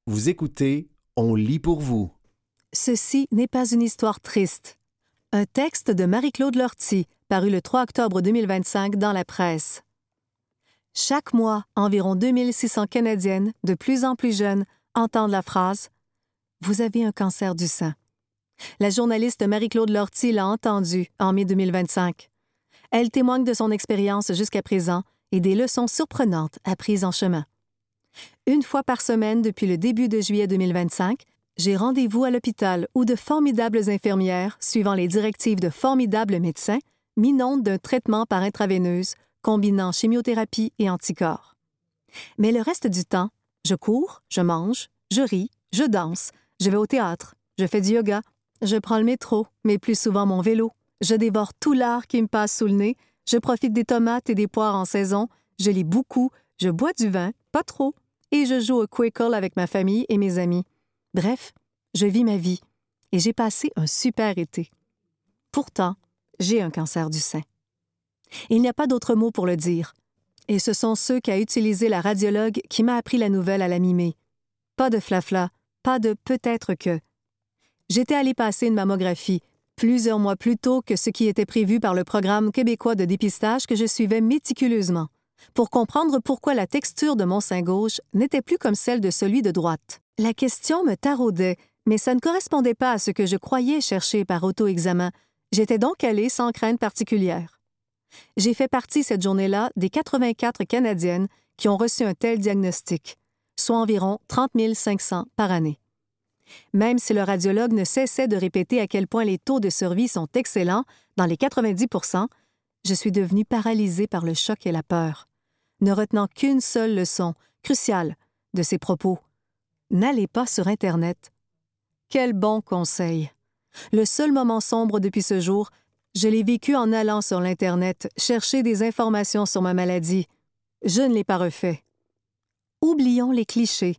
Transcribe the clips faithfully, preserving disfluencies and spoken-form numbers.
Vous écoutez, on lit pour vous. Ceci n'est pas une histoire triste. Un texte de Marie-Claude Lortie, paru le trois octobre deux mille vingt-cinq dans la presse. Chaque mois, environ deux mille six cents Canadiennes, de plus en plus jeunes, entendent la phrase « Vous avez un cancer du sein ». La journaliste Marie-Claude Lortie l'a entendue en mai deux mille vingt-cinq. Elle témoigne de son expérience jusqu'à présent et des leçons surprenantes apprises en chemin. Une fois par semaine depuis le début de juillet deux mille vingt-cinq, j'ai rendez-vous à l'hôpital où de formidables infirmières, suivant les directives de formidables médecins, m'inondent d'un traitement par intraveineuse combinant chimiothérapie et anticorps. Mais le reste du temps, je cours, je mange, je ris, je danse, je vais au théâtre, je fais du yoga, je prends le métro, mais plus souvent mon vélo, je dévore tout l'art qui me passe sous le nez, je profite des tomates et des poires en saison, je lis beaucoup, je bois du vin, pas trop, et je joue au Quickle avec ma famille et mes amis. Bref, je vis ma vie et j'ai passé un super été. Pourtant, j'ai un cancer du sein. Il n'y a pas d'autre mot pour le dire. Et ce sont ceux qu'a utilisé la radiologue qui m'a appris la nouvelle à la mi-mai. Pas de flafla, pas de peut-être que. J'étais allée passer une mammographie plusieurs mois plus tôt que ce qui était prévu par le programme québécois de dépistage que je suivais méticuleusement, pour comprendre pourquoi la texture de mon sein gauche n'était plus comme celle de celui de droite. La question me taraudait, mais ça ne correspondait pas à ce que je croyais chercher par auto-examen. J'étais donc allée sans crainte particulière. J'ai fait partie cette journée-là des quatre-vingt-quatre Canadiennes qui ont reçu un tel diagnostic, soit environ trente mille cinq cents par année. Même si le radiologue ne cessait de répéter à quel point les taux de survie sont excellents, dans les quatre-vingt-dix pour cent, je suis devenue paralysée par le choc et la peur, ne retenant qu'une seule leçon, cruciale, de ses propos. N'allez pas sur Internet. Quel bon conseil! Le seul moment sombre depuis ce jour, je l'ai vécu en allant sur l'Internet chercher des informations sur ma maladie. Je ne l'ai pas refait. Oublions les clichés.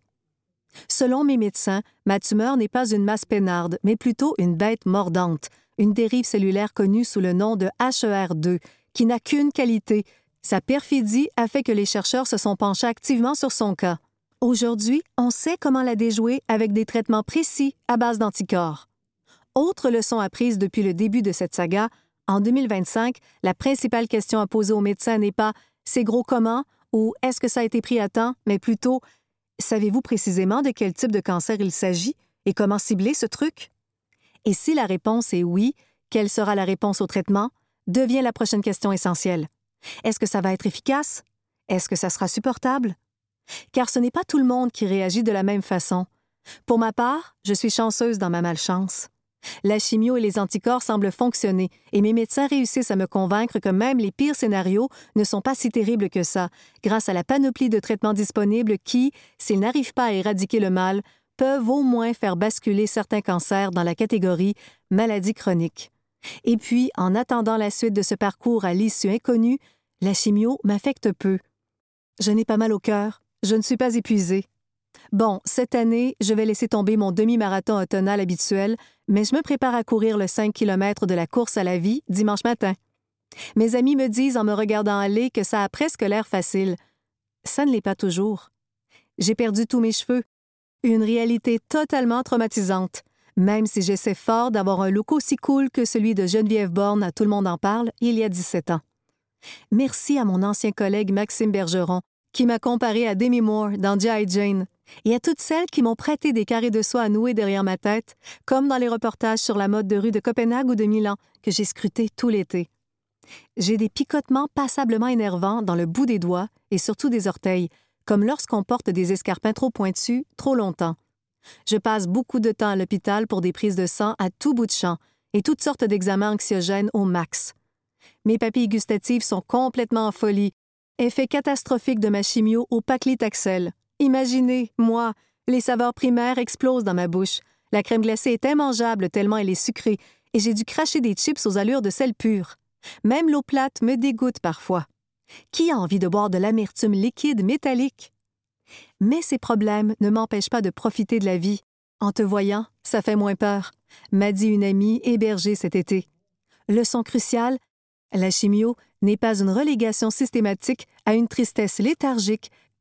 Selon mes médecins, ma tumeur n'est pas une masse peinarde, mais plutôt une bête mordante, une dérive cellulaire connue sous le nom de H E R deux, qui n'a qu'une qualité. Sa perfidie a fait que les chercheurs se sont penchés activement sur son cas. Aujourd'hui, on sait comment la déjouer avec des traitements précis à base d'anticorps. Autre leçon apprise depuis le début de cette saga, en deux mille vingt-cinq, la principale question à poser aux médecins n'est pas « c'est gros comment » ou « est-ce que ça a été pris à temps », mais plutôt « savez-vous précisément de quel type de cancer il s'agit et comment cibler ce truc ?» Et si la réponse est oui, quelle sera la réponse au traitement, devient la prochaine question essentielle. Est-ce que ça va être efficace? Est-ce que ça sera supportable? Car ce n'est pas tout le monde qui réagit de la même façon. Pour ma part, je suis chanceuse dans ma malchance. La chimio et les anticorps semblent fonctionner et mes médecins réussissent à me convaincre que même les pires scénarios ne sont pas si terribles que ça, grâce à la panoplie de traitements disponibles qui, s'ils n'arrivent pas à éradiquer le mal, peuvent au moins faire basculer certains cancers dans la catégorie maladie chronique. Et puis, en attendant la suite de ce parcours à l'issue inconnue, la chimio m'affecte peu. Je n'ai pas mal au cœur, je ne suis pas épuisée. Bon, cette année, je vais laisser tomber mon demi-marathon automnal habituel, mais je me prépare à courir le cinq kilomètres de la course à la vie dimanche matin. Mes amis me disent en me regardant aller que ça a presque l'air facile. Ça ne l'est pas toujours. J'ai perdu tous mes cheveux. Une réalité totalement traumatisante, même si j'essaie fort d'avoir un look aussi cool que celui de Geneviève Borne à Tout le monde en parle il y a dix-sept ans. Merci à mon ancien collègue Maxime Bergeron, qui m'a comparé à Demi Moore dans G I. Jane, et à toutes celles qui m'ont prêté des carrés de soie à nouer derrière ma tête, comme dans les reportages sur la mode de rue de Copenhague ou de Milan, que j'ai scruté tout l'été. J'ai des picotements passablement énervants dans le bout des doigts et surtout des orteils, comme lorsqu'on porte des escarpins trop pointus trop longtemps. Je passe beaucoup de temps à l'hôpital pour des prises de sang à tout bout de champ et toutes sortes d'examens anxiogènes au max. Mes papilles gustatives sont complètement en folie. Effet catastrophique de ma chimio au paclitaxel. Imaginez, moi, les saveurs primaires explosent dans ma bouche. La crème glacée est immangeable tellement elle est sucrée et j'ai dû cracher des chips aux allures de sel pur. Même l'eau plate me dégoûte parfois. Qui a envie de boire de l'amertume liquide métallique? Mais ces problèmes ne m'empêchent pas de profiter de la vie. En te voyant, ça fait moins peur, m'a dit une amie hébergée cet été. Leçon cruciale, la chimio n'est pas une relégation systématique à une tristesse léthargique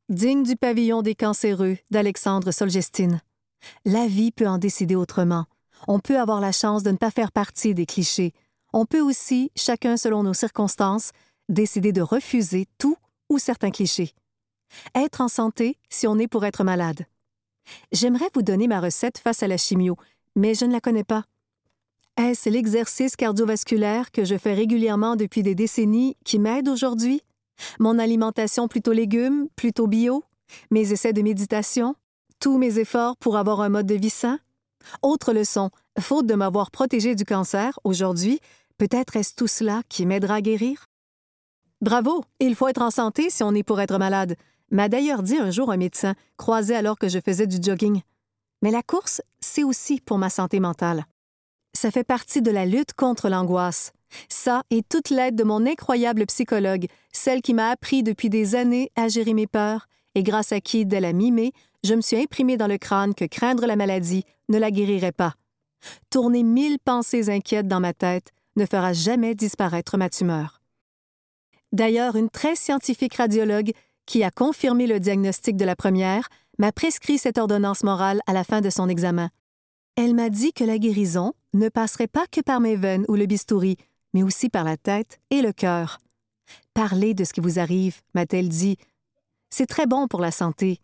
Digne du pavillon des cancéreux d'Alexandre Solzhenitsyn. La vie peut en décider autrement. On peut avoir la chance de ne pas faire partie des clichés. On peut aussi, chacun selon nos circonstances, décider de refuser tout ou certains clichés. Être en santé si on est pour être malade. J'aimerais vous donner ma recette face à la chimio, mais je ne la connais pas. Est-ce l'exercice cardiovasculaire que je fais régulièrement depuis des décennies qui m'aide aujourd'hui? Mon alimentation plutôt légumes, plutôt bio? Mes essais de méditation? Tous mes efforts pour avoir un mode de vie sain? Autre leçon, faute de m'avoir protégée du cancer, aujourd'hui, peut-être est-ce tout cela qui m'aidera à guérir? Bravo! Il faut être en santé si on est pour être malade, m'a d'ailleurs dit un jour un médecin, croisé alors que je faisais du jogging. Mais la course, c'est aussi pour ma santé mentale. Ça fait partie de la lutte contre l'angoisse. Ça et toute l'aide de mon incroyable psychologue, celle qui m'a appris depuis des années à gérer mes peurs et grâce à qui, dès la mi-mai, je me suis imprimé dans le crâne que craindre la maladie ne la guérirait pas. Tourner mille pensées inquiètes dans ma tête ne fera jamais disparaître ma tumeur. D'ailleurs, une très scientifique radiologue qui a confirmé le diagnostic de la première m'a prescrit cette ordonnance morale à la fin de son examen. Elle m'a dit que la guérison ne passerait pas que par mes veines ou le bistouri, mais aussi par la tête et le cœur. Parlez de ce qui vous arrive, m'a-t-elle dit. C'est très bon pour la santé.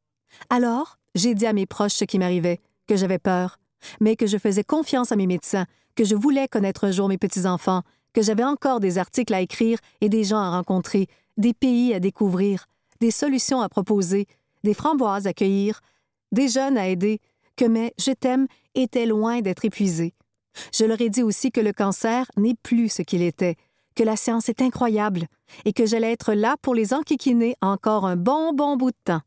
Alors, j'ai dit à mes proches ce qui m'arrivait, que j'avais peur, mais que je faisais confiance à mes médecins, que je voulais connaître un jour mes petits-enfants, que j'avais encore des articles à écrire et des gens à rencontrer, des pays à découvrir, des solutions à proposer, des framboises à cueillir, des jeunes à aider, que mes « je t'aime » étaient loin d'être épuisés. Je leur ai dit aussi que le cancer n'est plus ce qu'il était, que la science est incroyable et que j'allais être là pour les enquiquiner encore un bon, bon bout de temps.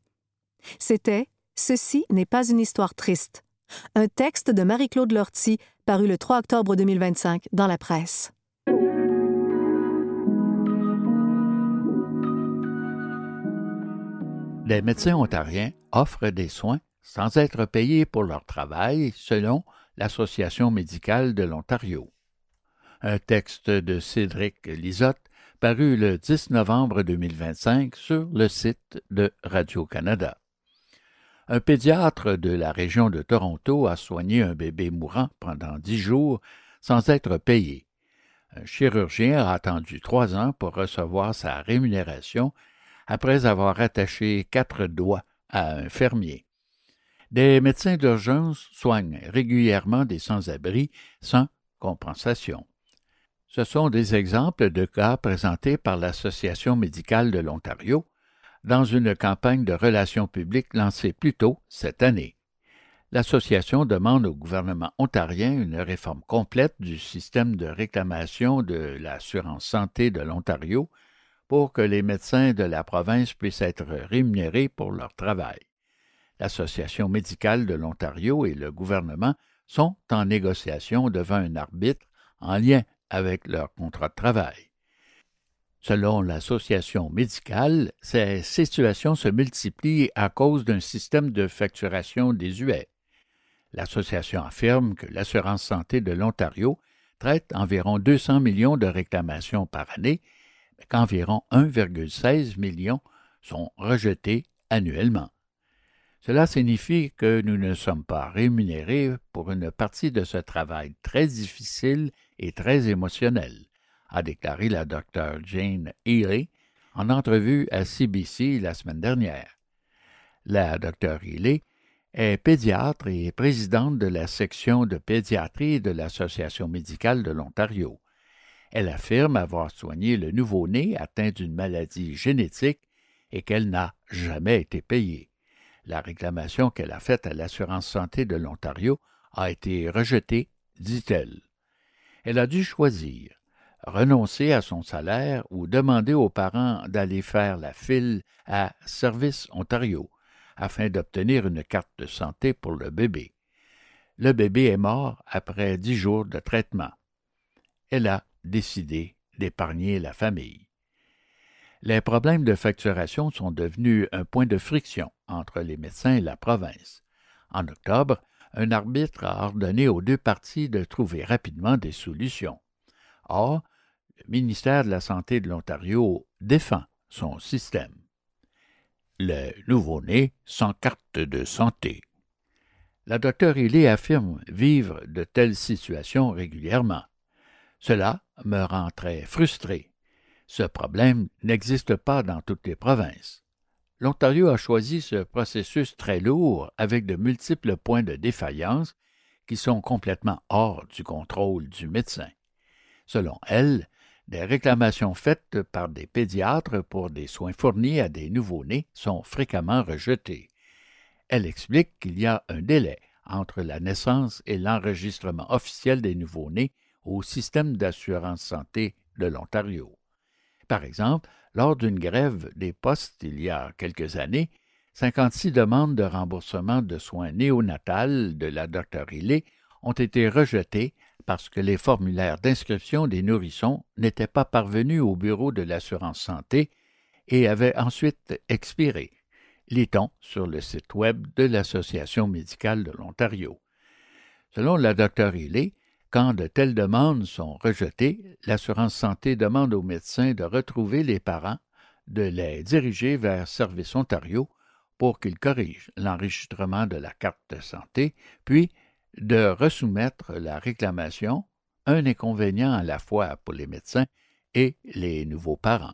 C'était « Ceci n'est pas une histoire triste », un texte de Marie-Claude Lortie paru le trois octobre deux mille vingt-cinq dans la presse. Les médecins ontariens offrent des soins sans être payés pour leur travail, selon l'Association médicale de l'Ontario. Un texte de Cédric Lisotte paru le dix novembre deux mille vingt-cinq sur le site de Radio-Canada. Un pédiatre de la région de Toronto a soigné un bébé mourant pendant dix jours sans être payé. Un chirurgien a attendu trois ans pour recevoir sa rémunération après avoir attaché quatre doigts à un fermier. Des médecins d'urgence soignent régulièrement des sans-abri sans compensation. Ce sont des exemples de cas présentés par l'Association médicale de l'Ontario dans une campagne de relations publiques lancée plus tôt cette année. L'association demande au gouvernement ontarien une réforme complète du système de réclamation de l'assurance santé de l'Ontario pour que les médecins de la province puissent être rémunérés pour leur travail. L'Association médicale de l'Ontario et le gouvernement sont en négociation devant un arbitre en lien avec leur contrat de travail. Selon l'Association médicale, ces situations se multiplient à cause d'un système de facturation désuet. L'association affirme que l'assurance santé de l'Ontario traite environ deux cents millions de réclamations par année, mais qu'environ un virgule seize million sont rejetés annuellement. Cela signifie que nous ne sommes pas rémunérés pour une partie de ce travail très difficile et très émotionnel, a déclaré la docteure Jane Healy en entrevue à C B C la semaine dernière. La docteure Healy est pédiatre et présidente de la section de pédiatrie de l'Association médicale de l'Ontario. Elle affirme avoir soigné le nouveau-né atteint d'une maladie génétique et qu'elle n'a jamais été payée. La réclamation qu'elle a faite à l'Assurance santé de l'Ontario a été rejetée, dit-elle. Elle a dû choisir, renoncer à son salaire ou demander aux parents d'aller faire la file à Service Ontario afin d'obtenir une carte de santé pour le bébé. Le bébé est mort après dix jours de traitement. Elle a décidé d'épargner la famille. Les problèmes de facturation sont devenus un point de friction entre les médecins et la province. En octobre, un arbitre a ordonné aux deux parties de trouver rapidement des solutions. Or, le ministère de la Santé de l'Ontario défend son système. le nouveau-né sans carte de santé. La docteure Healy affirme vivre de telles situations régulièrement. Cela me rend très frustré. Ce problème n'existe pas dans toutes les provinces. L'Ontario a choisi ce processus très lourd avec de multiples points de défaillance qui sont complètement hors du contrôle du médecin. Selon elle, des réclamations faites par des pédiatres pour des soins fournis à des nouveau-nés sont fréquemment rejetées. Elle explique qu'il y a un délai entre la naissance et l'enregistrement officiel des nouveau-nés au système d'assurance santé de l'Ontario. Par exemple, lors d'une grève des postes il y a quelques années, cinquante-six demandes de remboursement de soins néonatals de la docteure Healy ont été rejetées parce que les formulaires d'inscription des nourrissons n'étaient pas parvenus au bureau de l'assurance santé et avaient ensuite expiré, lit-on sur le site web de l'Association médicale de l'Ontario. Selon la docteure Healy, quand de telles demandes sont rejetées, l'assurance santé demande aux médecins de retrouver les parents, de les diriger vers Service Ontario pour qu'ils corrigent l'enregistrement de la carte de santé, puis de resoumettre la réclamation, un inconvénient à la fois pour les médecins et les nouveaux parents.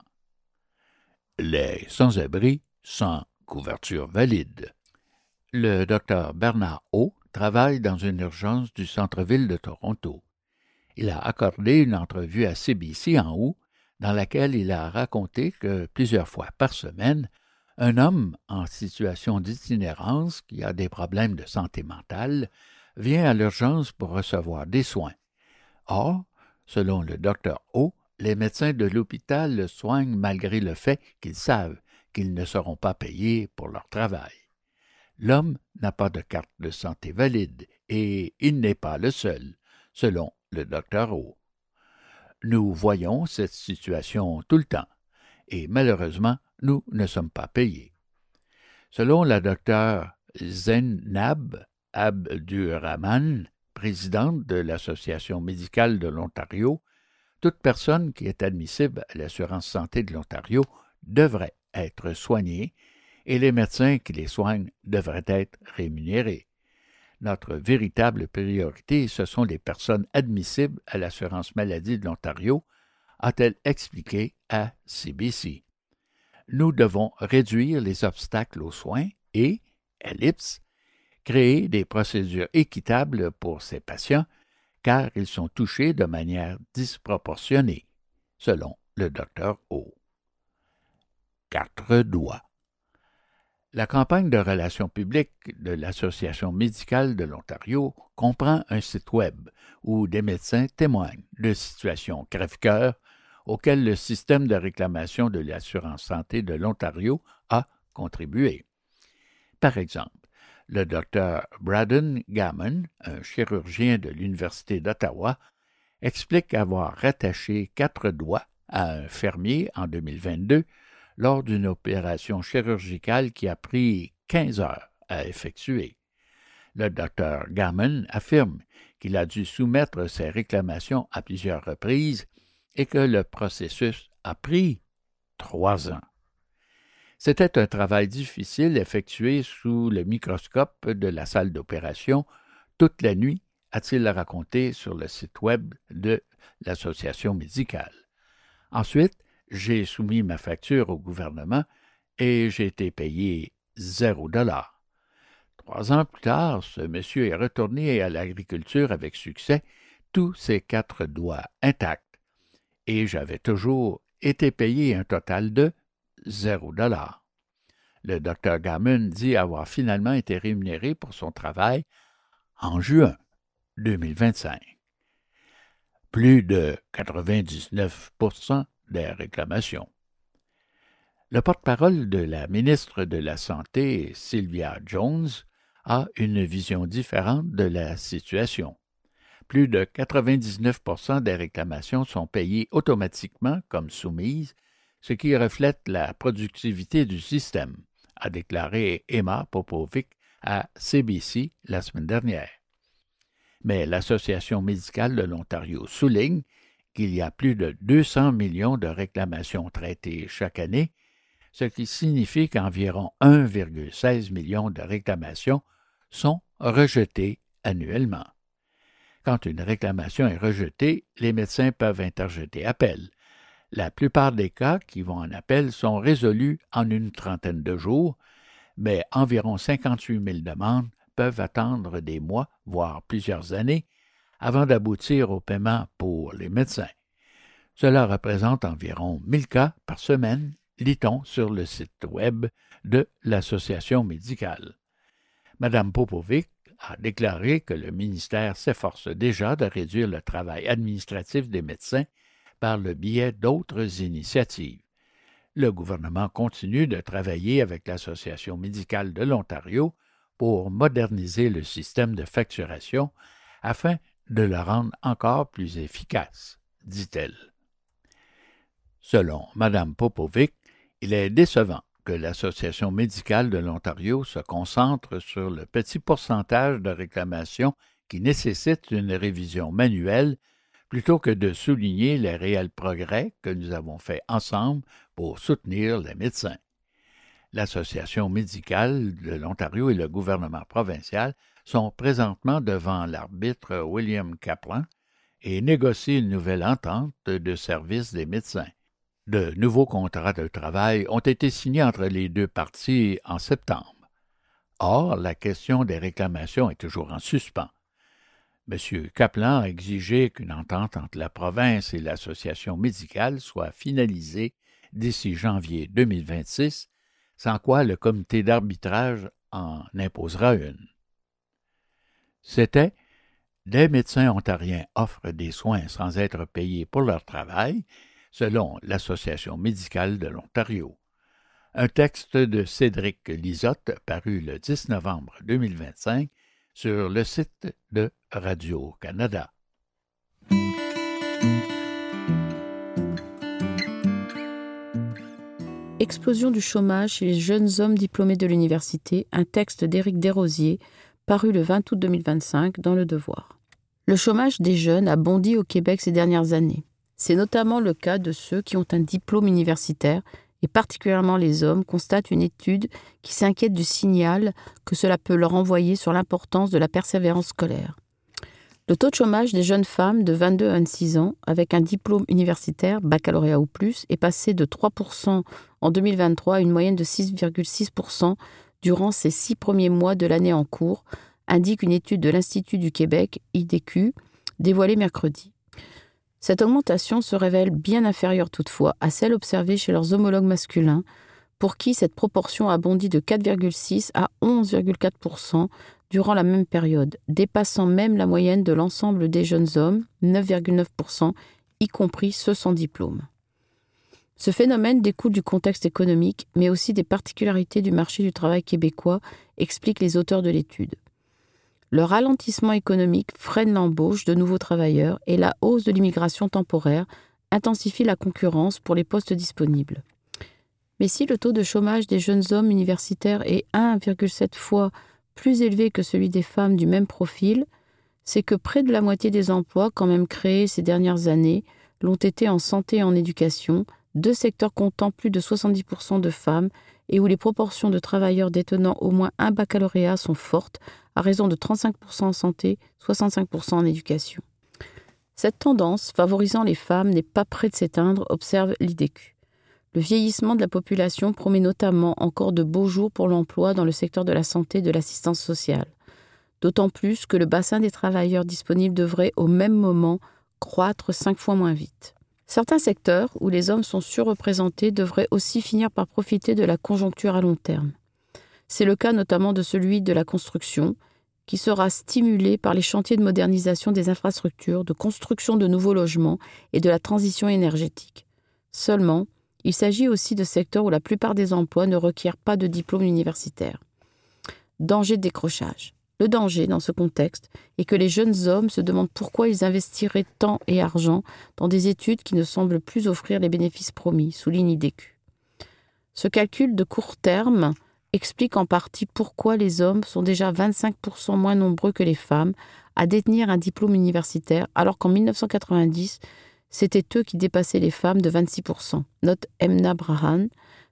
Les sans-abri sans couverture valide. Le docteur Bernard O travaille dans une urgence du centre-ville de Toronto. Il a accordé une entrevue à C B C en août, dans laquelle il a raconté que plusieurs fois par semaine, un homme en situation d'itinérance qui a des problèmes de santé mentale vient à l'urgence pour recevoir des soins. Or, selon le docteur O, les médecins de l'hôpital le soignent malgré le fait qu'ils savent qu'ils ne seront pas payés pour leur travail. L'homme n'a pas de carte de santé valide et il n'est pas le seul, selon le docteur O. Nous voyons cette situation tout le temps et malheureusement, nous ne sommes pas payés. Selon la docteure Zainab Abdurrahman, présidente de l'Association médicale de l'Ontario, toute personne qui est admissible à l'assurance santé de l'Ontario devrait être soignée et les médecins qui les soignent devraient être rémunérés. Notre véritable priorité, ce sont les personnes admissibles à l'assurance maladie de l'Ontario, a-t-elle expliqué à C B C. Nous devons réduire les obstacles aux soins et, ellipse, créer des procédures équitables pour ces patients, car ils sont touchés de manière disproportionnée, selon le docteur O. Quatre doigts. La campagne de relations publiques de l'Association médicale de l'Ontario comprend un site web où des médecins témoignent de situations crève-cœur auxquelles le système de réclamation de l'assurance santé de l'Ontario a contribué. Par exemple, le docteur Braden Gammon, un chirurgien de l'Université d'Ottawa, explique avoir rattaché quatre doigts à un fermier en deux mille vingt-deux lors d'une opération chirurgicale qui a pris quinze heures à effectuer. Le docteur Gammon affirme qu'il a dû soumettre ses réclamations à plusieurs reprises et que le processus a pris trois ans. C'était un travail difficile effectué sous le microscope de la salle d'opération toute la nuit, a-t-il raconté sur le site web de l'Association médicale. Ensuite, j'ai soumis ma facture au gouvernement et j'ai été payé zéro dollar. Trois ans plus tard, ce monsieur est retourné à l'agriculture avec succès, tous ses quatre doigts intacts, et j'avais toujours été payé un total de zéro dollar. Le docteur Gammon dit avoir finalement été rémunéré pour son travail en juin deux mille vingt-cinq. Plus de quatre-vingt-dix-neuf pour cent des réclamations. Le porte-parole de la ministre de la Santé, Sylvia Jones, a une vision différente de la situation. Plus de quatre-vingt-dix-neuf pour cent des réclamations sont payées automatiquement comme soumises, ce qui reflète la productivité du système, a déclaré Emma Popovic à C B C la semaine dernière. Mais l'Association médicale de l'Ontario souligne qu'il y a plus de deux cents millions de réclamations traitées chaque année, ce qui signifie qu'environ un virgule seize million de réclamations sont rejetées annuellement. Quand une réclamation est rejetée, les médecins peuvent interjeter appel. La plupart des cas qui vont en appel sont résolus en une trentaine de jours, mais environ cinquante-huit mille demandes peuvent attendre des mois, voire plusieurs années, avant d'aboutir au paiement pour les médecins. Cela représente environ mille cas par semaine, lit-on sur le site web de l'Association médicale. Madame Popovic a déclaré que le ministère s'efforce déjà de réduire le travail administratif des médecins par le biais d'autres initiatives. Le gouvernement continue de travailler avec l'Association médicale de l'Ontario pour moderniser le système de facturation afin de le rendre encore plus efficace, dit-elle. Selon Mme Popovic, il est décevant que l'Association médicale de l'Ontario se concentre sur le petit pourcentage de réclamations qui nécessitent une révision manuelle plutôt que de souligner les réels progrès que nous avons faits ensemble pour soutenir les médecins. L'Association médicale de l'Ontario et le gouvernement provincial sont présentement devant l'arbitre William Kaplan et négocient une nouvelle entente de service des médecins. De nouveaux contrats de travail ont été signés entre les deux parties en septembre. Or, la question des réclamations est toujours en suspens. M. Kaplan a exigé qu'une entente entre la province et l'association médicale soit finalisée d'ici janvier deux mille vingt-six, sans quoi le comité d'arbitrage en imposera une. C'était « Des médecins ontariens offrent des soins sans être payés pour leur travail », selon l'Association médicale de l'Ontario. Un texte de Cédric Lisotte paru le dix novembre deux mille vingt-cinq sur le site de Radio-Canada. Explosion du chômage chez les jeunes hommes diplômés de l'université, un texte d'Éric Desrosiers, paru le vingt août deux mille vingt-cinq dans Le Devoir. Le chômage des jeunes a bondi au Québec ces dernières années. C'est notamment le cas de ceux qui ont un diplôme universitaire, et particulièrement les hommes, constate une étude qui s'inquiète du signal que cela peut leur envoyer sur l'importance de la persévérance scolaire. Le taux de chômage des jeunes femmes de vingt-deux à vingt-six ans, avec un diplôme universitaire, baccalauréat ou plus, est passé de trois pour cent en deux mille vingt-trois à une moyenne de six virgule six pour cent durant ces six premiers mois de l'année en cours, indique une étude de l'Institut du Québec, I D Q, dévoilée mercredi. Cette augmentation se révèle bien inférieure toutefois à celle observée chez leurs homologues masculins, pour qui cette proportion a bondi de quatre virgule six à onze virgule quatre pour cent durant la même période, dépassant même la moyenne de l'ensemble des jeunes hommes, neuf virgule neuf pour cent, y compris ceux sans diplôme. Ce phénomène découle du contexte économique, mais aussi des particularités du marché du travail québécois, expliquent les auteurs de l'étude. Le ralentissement économique freine l'embauche de nouveaux travailleurs et la hausse de l'immigration temporaire intensifie la concurrence pour les postes disponibles. Mais si le taux de chômage des jeunes hommes universitaires est un virgule sept fois plus élevé que celui des femmes du même profil, c'est que près de la moitié des emplois quand même créés ces dernières années l'ont été en santé et en éducation, deux secteurs comptant plus de soixante-dix pour cent de femmes et où les proportions de travailleurs détenant au moins un baccalauréat sont fortes, à raison de trente-cinq pour cent en santé, soixante-cinq pour cent en éducation. Cette tendance, favorisant les femmes, n'est pas près de s'éteindre, observe l'I D Q. Le vieillissement de la population promet notamment encore de beaux jours pour l'emploi dans le secteur de la santé et de l'assistance sociale. D'autant plus que le bassin des travailleurs disponibles devrait, au même moment, croître cinq fois moins vite. Certains secteurs où les hommes sont surreprésentés devraient aussi finir par profiter de la conjoncture à long terme. C'est le cas notamment de celui de la construction, qui sera stimulé par les chantiers de modernisation des infrastructures, de construction de nouveaux logements et de la transition énergétique. Seulement, il s'agit aussi de secteurs où la plupart des emplois ne requièrent pas de diplôme universitaire. Danger de décrochage. Le danger, dans ce contexte, est que les jeunes hommes se demandent pourquoi ils investiraient temps et argent dans des études qui ne semblent plus offrir les bénéfices promis, souligne I D Q. Ce calcul de court terme explique en partie pourquoi les hommes sont déjà vingt-cinq pour cent moins nombreux que les femmes à détenir un diplôme universitaire, alors qu'en dix-neuf cent quatre-vingt-dix, c'était eux qui dépassaient les femmes de vingt-six pour cent, note Emna Brahan,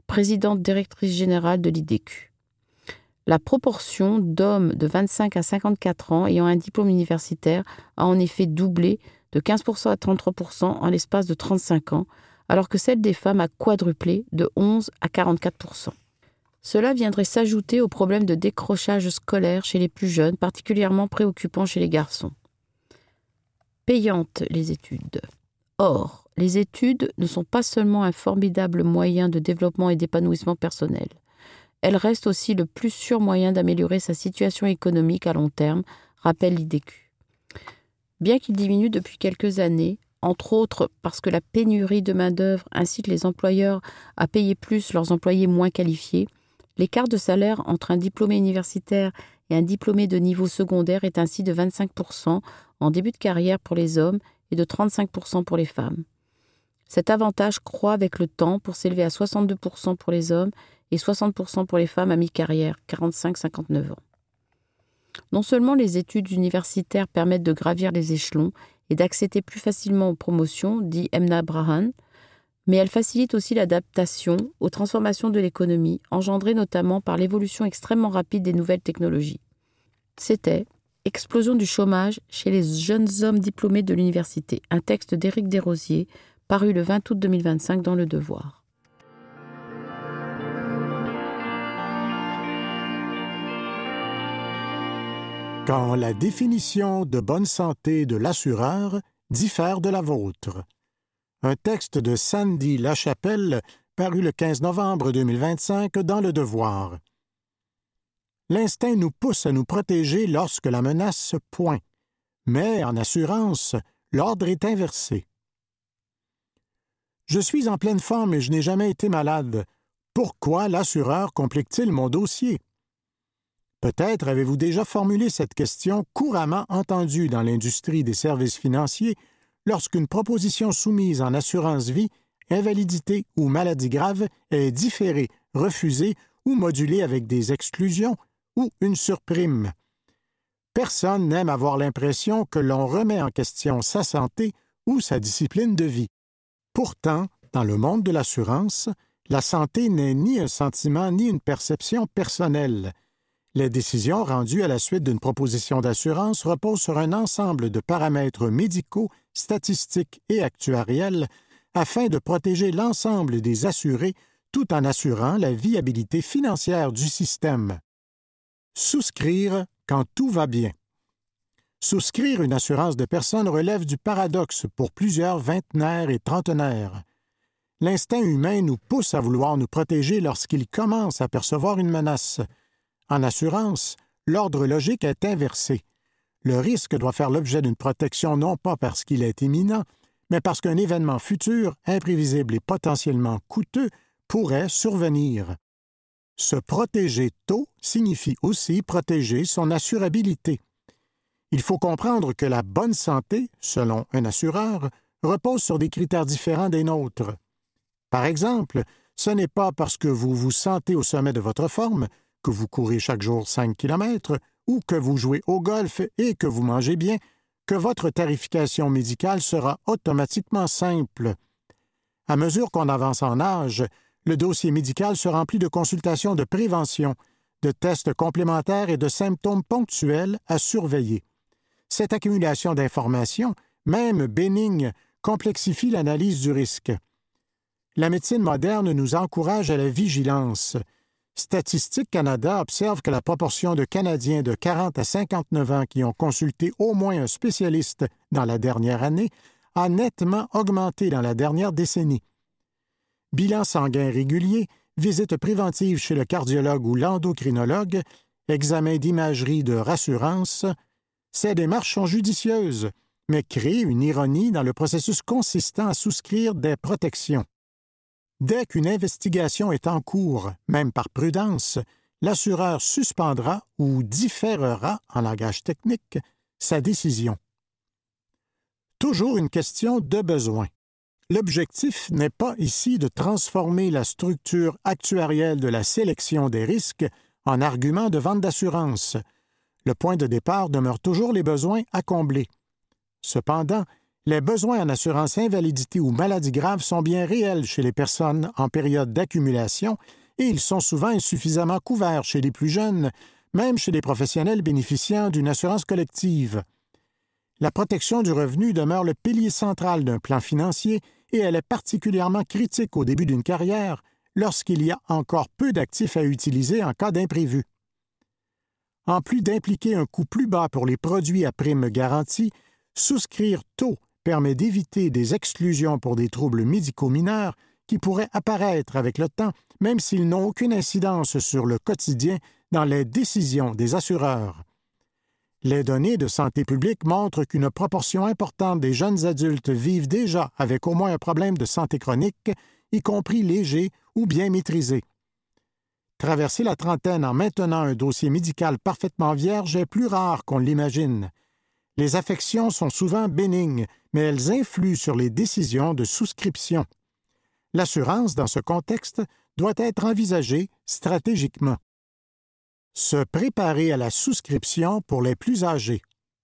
présidente directrice générale de l'I D Q. La proportion d'hommes de vingt-cinq à cinquante-quatre ans ayant un diplôme universitaire a en effet doublé de quinze pour cent à trente-trois pour cent en l'espace de trente-cinq ans, alors que celle des femmes a quadruplé de onze à quarante-quatre pour cent. Cela viendrait s'ajouter au problème de décrochage scolaire chez les plus jeunes, particulièrement préoccupant chez les garçons. Payantes les études. Or, les études ne sont pas seulement un formidable moyen de développement et d'épanouissement personnel. Elles restent aussi le plus sûr moyen d'améliorer sa situation économique à long terme, rappelle l'I D Q. Bien qu'il diminue depuis quelques années, entre autres parce que la pénurie de main-d'œuvre incite les employeurs à payer plus leurs employés moins qualifiés, l'écart de salaire entre un diplômé universitaire et un diplômé de niveau secondaire est ainsi de vingt-cinq pour cent en début de carrière pour les hommes et de trente-cinq pour cent pour les femmes. Cet avantage croît avec le temps pour s'élever à soixante-deux pour cent pour les hommes et soixante pour cent pour les femmes à mi-carrière, quarante-cinq à cinquante-neuf ans. Non seulement les études universitaires permettent de gravir les échelons et d'accéder plus facilement aux promotions, dit Emna Brahan, mais elles facilitent aussi l'adaptation aux transformations de l'économie, engendrées notamment par l'évolution extrêmement rapide des nouvelles technologies. C'était « Explosion du chômage chez les jeunes hommes diplômés de l'université », un texte d'Éric Desrosiers, paru le vingt août deux mille vingt-cinq dans Le Devoir. Quand la définition de bonne santé de l'assureur diffère de la vôtre. Un texte de Sandy Lachapelle, paru le quinze novembre deux mille vingt-cinq dans Le Devoir. L'instinct nous pousse à nous protéger lorsque la menace pointe, mais en assurance, l'ordre est inversé. Je suis en pleine forme et je n'ai jamais été malade. Pourquoi l'assureur complique-t-il mon dossier? Peut-être avez-vous déjà formulé cette question couramment entendue dans l'industrie des services financiers lorsqu'une proposition soumise en assurance vie, invalidité ou maladie grave est différée, refusée ou modulée avec des exclusions ou une surprime. Personne n'aime avoir l'impression que l'on remet en question sa santé ou sa discipline de vie. Pourtant, dans le monde de l'assurance, la santé n'est ni un sentiment ni une perception personnelle. Les décisions rendues à la suite d'une proposition d'assurance reposent sur un ensemble de paramètres médicaux, statistiques et actuariels afin de protéger l'ensemble des assurés tout en assurant la viabilité financière du système. Souscrire quand tout va bien. Souscrire une assurance de personne relève du paradoxe pour plusieurs vingtenaires et trentenaires. L'instinct humain nous pousse à vouloir nous protéger lorsqu'il commence à percevoir une menace. En assurance, l'ordre logique est inversé. Le risque doit faire l'objet d'une protection non pas parce qu'il est imminent, mais parce qu'un événement futur, imprévisible et potentiellement coûteux, pourrait survenir. Se protéger tôt signifie aussi protéger son assurabilité. Il faut comprendre que la bonne santé, selon un assureur, repose sur des critères différents des nôtres. Par exemple, ce n'est pas parce que vous vous sentez au sommet de votre forme, que vous courez chaque jour cinq kilomètres ou que vous jouez au golf et que vous mangez bien, que votre tarification médicale sera automatiquement simple. À mesure qu'on avance en âge, le dossier médical se remplit de consultations de prévention, de tests complémentaires et de symptômes ponctuels à surveiller. Cette accumulation d'informations, même bénigne, complexifie l'analyse du risque. La médecine moderne nous encourage à la vigilance. Statistique Canada observe que la proportion de Canadiens de quarante à cinquante-neuf ans qui ont consulté au moins un spécialiste dans la dernière année a nettement augmenté dans la dernière décennie. Bilan sanguin régulier, visite préventive chez le cardiologue ou l'endocrinologue, examen d'imagerie de rassurance, ces démarches sont judicieuses, mais créent une ironie dans le processus consistant à souscrire des protections. Dès qu'une investigation est en cours, même par prudence, l'assureur suspendra ou différera, en langage technique, sa décision. Toujours une question de besoin. L'objectif n'est pas ici de transformer la structure actuarielle de la sélection des risques en argument de vente d'assurance. Le point de départ demeure toujours les besoins à combler. Cependant, Les besoins en assurance invalidité ou maladie grave sont bien réels chez les personnes en période d'accumulation et ils sont souvent insuffisamment couverts chez les plus jeunes, même chez les professionnels bénéficiant d'une assurance collective. La protection du revenu demeure le pilier central d'un plan financier et elle est particulièrement critique au début d'une carrière lorsqu'il y a encore peu d'actifs à utiliser en cas d'imprévu. En plus d'impliquer un coût plus bas pour les produits à prime garantie, souscrire tôt permet d'éviter des exclusions pour des troubles médicaux mineurs qui pourraient apparaître avec le temps, même s'ils n'ont aucune incidence sur le quotidien dans les décisions des assureurs. Les données de santé publique montrent qu'une proportion importante des jeunes adultes vivent déjà avec au moins un problème de santé chronique, y compris léger ou bien maîtrisé. Traverser la trentaine en maintenant un dossier médical parfaitement vierge est plus rare qu'on l'imagine. Les affections sont souvent bénignes, mais elles influent sur les décisions de souscription. L'assurance, dans ce contexte, doit être envisagée stratégiquement. Se préparer à la souscription pour les plus âgés.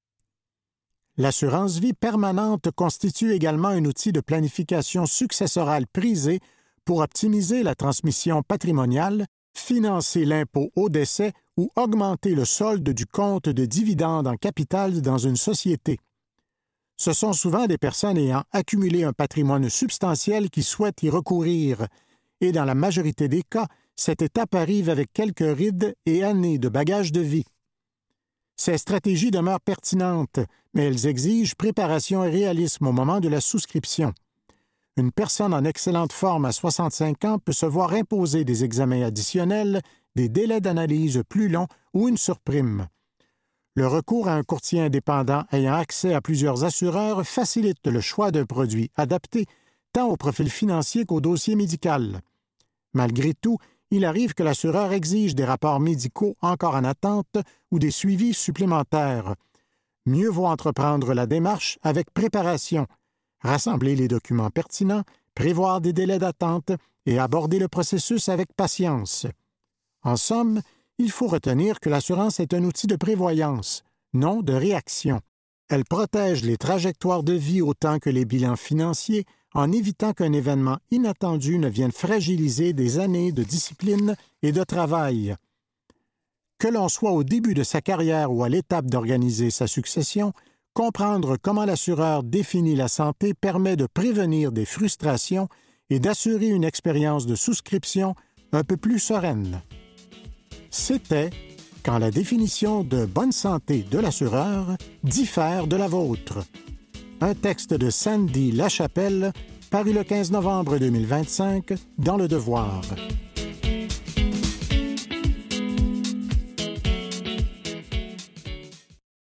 L'assurance vie permanente constitue également un outil de planification successorale prisé pour optimiser la transmission patrimoniale, financer l'impôt au décès ou augmenter le solde du compte de dividendes en capital dans une société. Ce sont souvent des personnes ayant accumulé un patrimoine substantiel qui souhaitent y recourir, et dans la majorité des cas, cette étape arrive avec quelques rides et années de bagages de vie. Ces stratégies demeurent pertinentes, mais elles exigent préparation et réalisme au moment de la souscription. Une personne en excellente forme à soixante-cinq ans peut se voir imposer des examens additionnels, des délais d'analyse plus longs ou une surprime. Le recours à un courtier indépendant ayant accès à plusieurs assureurs facilite le choix d'un produit adapté tant au profil financier qu'au dossier médical. Malgré tout, il arrive que l'assureur exige des rapports médicaux encore en attente ou des suivis supplémentaires. Mieux vaut entreprendre la démarche avec préparation, rassembler les documents pertinents, prévoir des délais d'attente et aborder le processus avec patience. En somme, il faut retenir que l'assurance est un outil de prévoyance, non de réaction. Elle protège les trajectoires de vie autant que les bilans financiers en évitant qu'un événement inattendu ne vienne fragiliser des années de discipline et de travail. Que l'on soit au début de sa carrière ou à l'étape d'organiser sa succession, comprendre comment l'assureur définit la santé permet de prévenir des frustrations et d'assurer une expérience de souscription un peu plus sereine. C'était « Quand la définition de bonne santé de l'assureur diffère de la vôtre ». Un texte de Sandy Lachapelle, paru le quinze novembre deux mille vingt-cinq dans Le Devoir.